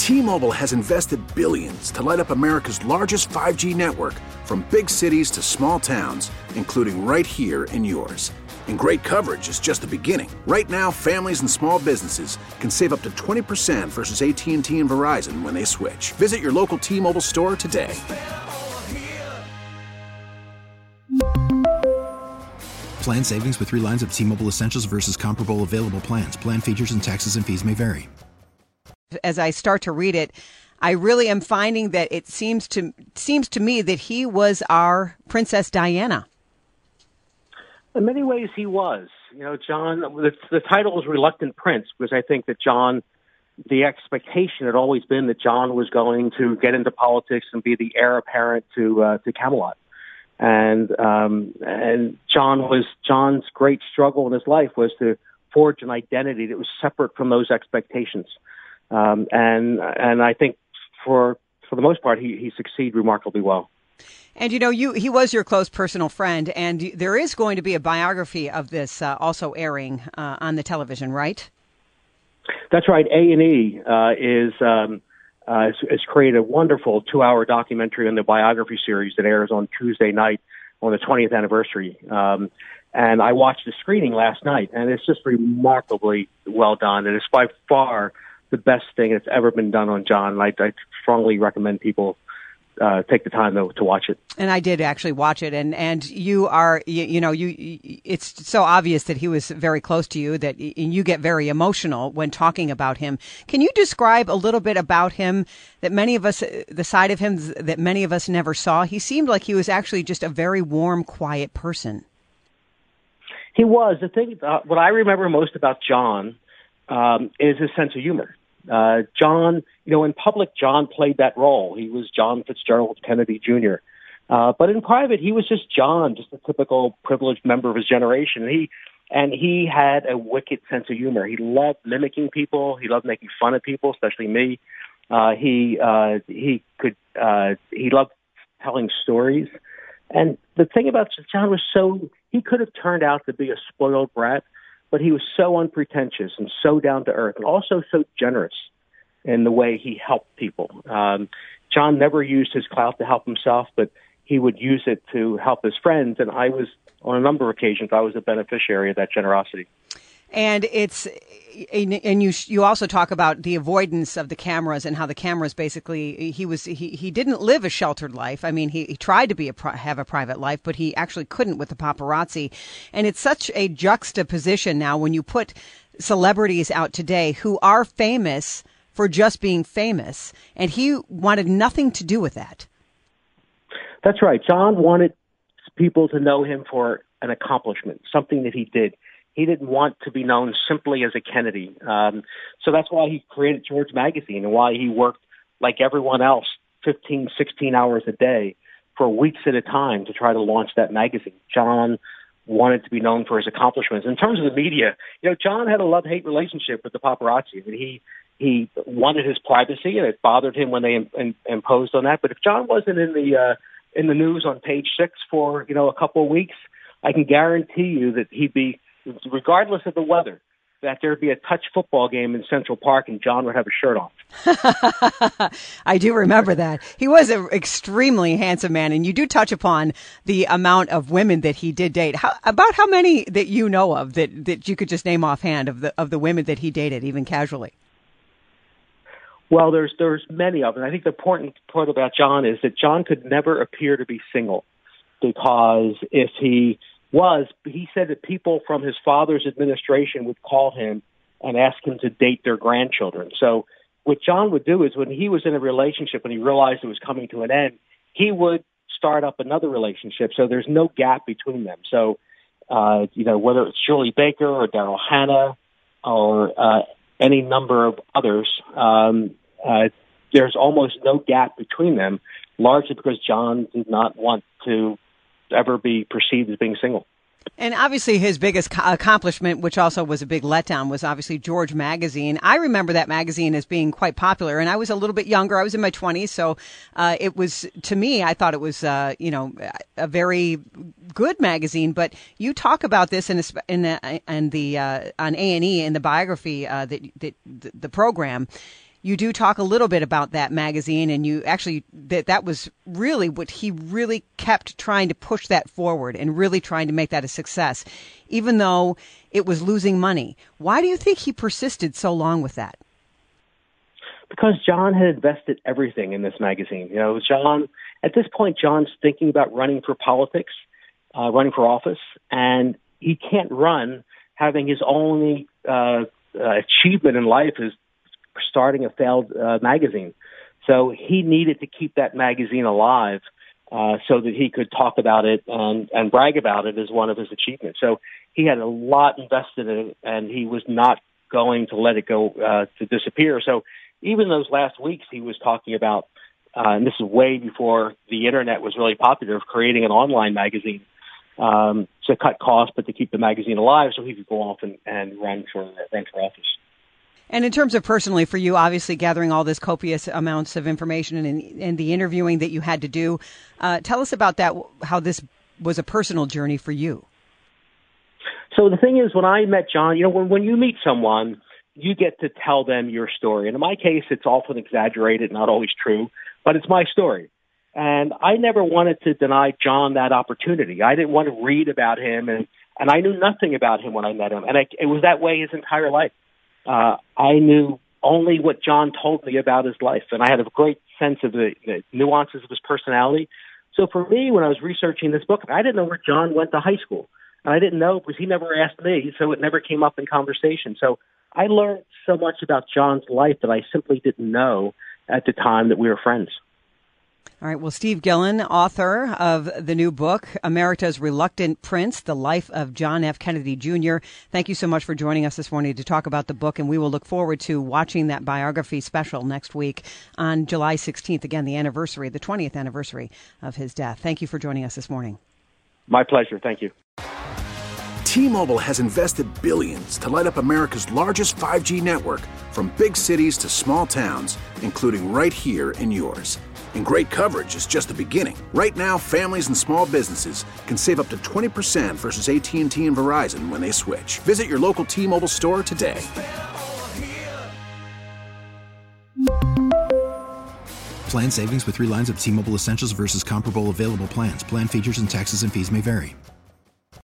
T-Mobile has invested billions to light up America's largest 5G network, from big cities to small towns, including right here in yours. And great coverage is just the beginning. Right now, families and small businesses can save up to 20% versus AT&T and Verizon when they switch. Visit your local T-Mobile store today. Plan savings with 3 lines of T-Mobile Essentials versus comparable available plans. Plan features and taxes and fees may vary. As I start to read it, I really am finding that it seems to me that he was our Princess Diana. In many ways, he was. You know, John, the title was Reluctant Prince because I think that John, the expectation had always been that John was going to get into politics and be the heir apparent to Camelot. And John's great struggle in his life was to forge an identity that was separate from those expectations. And I think for the most part, he succeeded remarkably well. And, you know, he was your close personal friend, and there is going to be a biography of this also airing on the television, right? That's right. A&E has created a wonderful 2-hour documentary on the biography series that airs on Tuesday night on the 20th anniversary. And I watched the screening last night, and it's just remarkably well done. And it's by far the best thing that's ever been done on John. I strongly recommend people take the time to watch it. And I did actually watch it, and you are, it's so obvious that he was very close to you that you get very emotional when talking about him. Can you describe a little bit about him that many of us, the side of him that many of us never saw? He seemed like he was actually just a very warm, quiet person. He was. The thing, what I remember most about John is his sense of humor. John, in public, John played that role. He was John Fitzgerald Kennedy Jr. But in private, he was just John, just a typical privileged member of his generation. And he had a wicked sense of humor. He loved mimicking people. He loved making fun of people, especially me. He loved telling stories. And the thing about John was he could have turned out to be a spoiled brat, but he was so unpretentious and so down to earth and also so generous in the way he helped people. John never used his clout to help himself, but he would use it to help his friends. And on a number of occasions, I was a beneficiary of that generosity. And you also talk about the avoidance of the cameras and how the cameras basically, he didn't live a sheltered life. I mean, he tried to have a private life, but he actually couldn't with the paparazzi. And it's such a juxtaposition now when you put celebrities out today who are famous for just being famous, and he wanted nothing to do with that. That's right. John wanted people to know him for an accomplishment, something that he did. He didn't want to be known simply as a Kennedy. So that's why he created George Magazine and why he worked like everyone else 15, 16 hours a day for weeks at a time to try to launch that magazine. John wanted to be known for his accomplishments. In terms of the media, John had a love-hate relationship with the paparazzi. I mean, he wanted his privacy, and it bothered him when they imposed on that. But if John wasn't in the news on page 6 for a couple of weeks, I can guarantee you that he'd be, regardless of the weather, that there'd be a touch football game in Central Park and John would have a shirt on. I do remember that. He was an extremely handsome man, and you do touch upon the amount of women that he did date. About how many that you know of that you could just name offhand of the women that he dated, even casually? Well, there's many of them. I think the important part about John is that John could never appear to be single, because if he said that people from his father's administration would call him and ask him to date their grandchildren. So what John would do is when he was in a relationship, when he realized it was coming to an end, he would start up another relationship. So there's no gap between them. So, whether it's Shirley Baker or Daryl Hannah or any number of others, there's almost no gap between them, largely because John did not want to ever be perceived as being single. And obviously his biggest accomplishment, which also was a big letdown, was obviously George Magazine. I remember that magazine as being quite popular, and I was a little bit younger. I was in my 20s, so it was, to me, I thought it was, a very good magazine. But you talk about this on A&E in the biography, the program. you do talk a little bit about that magazine, and you actually, that was really what he really kept trying to push that forward and really trying to make that a success, even though it was losing money. Why do you think he persisted so long with that? Because John had invested everything in this magazine. John, at this point, John's thinking about running for politics, running for office, and he can't run having his only achievement in life is starting a failed magazine. So he needed to keep that magazine alive so that he could talk about it and brag about it as one of his achievements. So he had a lot invested in it, and he was not going to let it go to disappear. So even those last weeks, he was talking about, and this is way before the internet was really popular, of creating an online magazine to cut costs, but to keep the magazine alive so he could go off and run for office. And in terms of personally for you, obviously gathering all this copious amounts of information and the interviewing that you had to do, tell us about that, how this was a personal journey for you. So the thing is, when I met John, when you meet someone, you get to tell them your story. And in my case, it's often exaggerated, not always true, but it's my story. And I never wanted to deny John that opportunity. I didn't want to read about him, and I knew nothing about him when I met him. And it was that way his entire life. I knew only what John told me about his life, and I had a great sense of the nuances of his personality. So for me, when I was researching this book, I didn't know where John went to high school. And I didn't know because he never asked me, so it never came up in conversation. So I learned so much about John's life that I simply didn't know at the time that we were friends. All right. Well, Steve Gillen, author of the new book, America's Reluctant Prince, The Life of John F. Kennedy Jr. Thank you so much for joining us this morning to talk about the book, and we will look forward to watching that biography special next week on July 16th, again, the 20th anniversary of his death. Thank you for joining us this morning. My pleasure. Thank you. T-Mobile has invested billions to light up America's largest 5G network, from big cities to small towns, including right here in yours. And great coverage is just the beginning. Right now, families and small businesses can save up to 20% versus AT&T and Verizon when they switch. Visit your local T-Mobile store today. Plan savings with 3 lines of T-Mobile Essentials versus comparable available plans. Plan features and taxes and fees may vary.